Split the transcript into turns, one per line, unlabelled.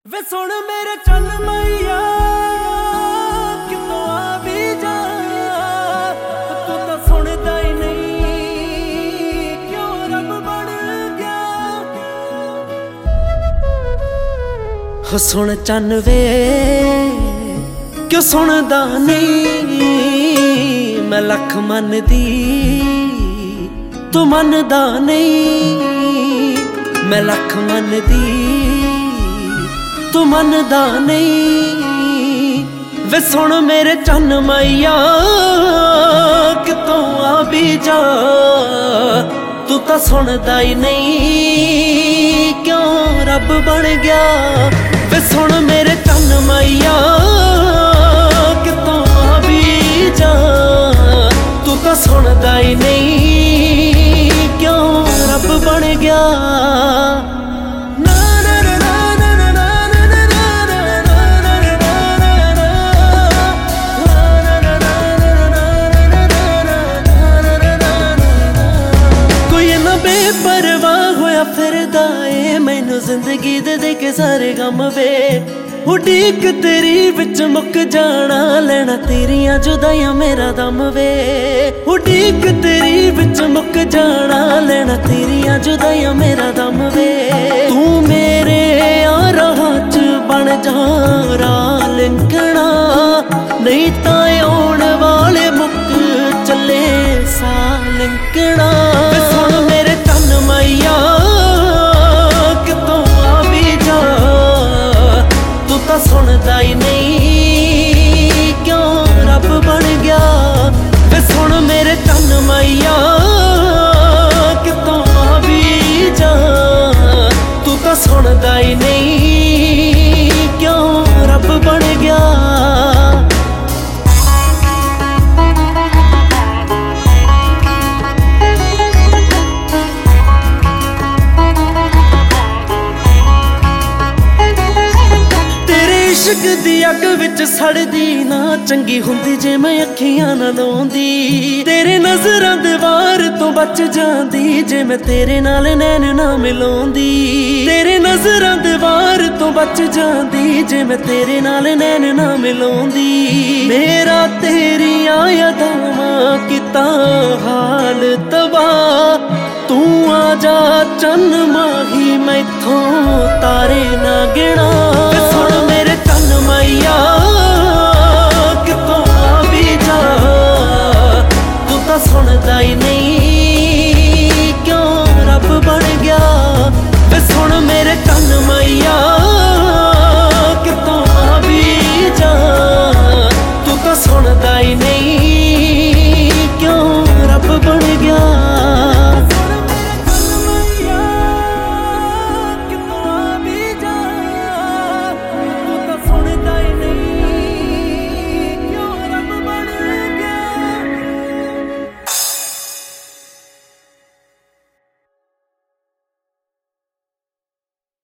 वे सुन मेरे चल मैया कितों आ भी जा, तू तो सुनदा ही नहीं क्यों रब बन गया। हो सुन चन वे क्यों सुनदा नहीं, मैं लख मनदी तू मनदा नहीं, मैं लख मनदी तू मनदा नहीं। वे सुन मेरे चन मैया कितों आ भी जा, तू तो सुनदा ही नहीं क्यों रब बन गया। वे सुन मेरे चन मैया कितों आ भी जा, तू तो सुनदा ही नहीं क्यों रब बन गया। बेपरवाह होया फिरदा ए मैनू जिंदगी दे के सारे गम वे, उड़ीक तेरी विच मुक जाना लेना तेरियां जुदाइयां मेरा दम वे। उड़ीक तेरी विच मुक जाना लेना तेरियां जुदाइयां मेरा दम वे। तू मेरे राह च बन जा राह लिंकना, नहीं तां आउण वाले मुक चले सा लिंकना। मैया कितों आ भी जा, तू तो सुनदा ही नहीं क्यों रब बन गया। वे सुन मेरे चन मैया कितों आ भी जा, तू तो सुनदा ही नहीं क्यों रब बन गया। इश्क दी अग विच सड़दी ना चंगी हुंदी जे मैं अखियां ना लाउंदी, तेरे नजरां दे वार तो बच जांदी जे मैं तेरे नाल नैन ना मिलाउंदी। तेरे नजरां दे वार तो बच जांदी जे मैं तेरे नाल नैन ना मिलाउंदी। मेरा तेरियां यादां किता हाल तबाह, तू आ जा चन माही मैथों तारे ना गिना। सुन मेरे चन मैया कितों आ भी जा, तू तो सुनदा ही नहीं क्यों रब बन गया। वे सुन मेरे चन मैया कितों आ भी जा, तू तो सुनदा ही नहीं क्यों रब बन गया।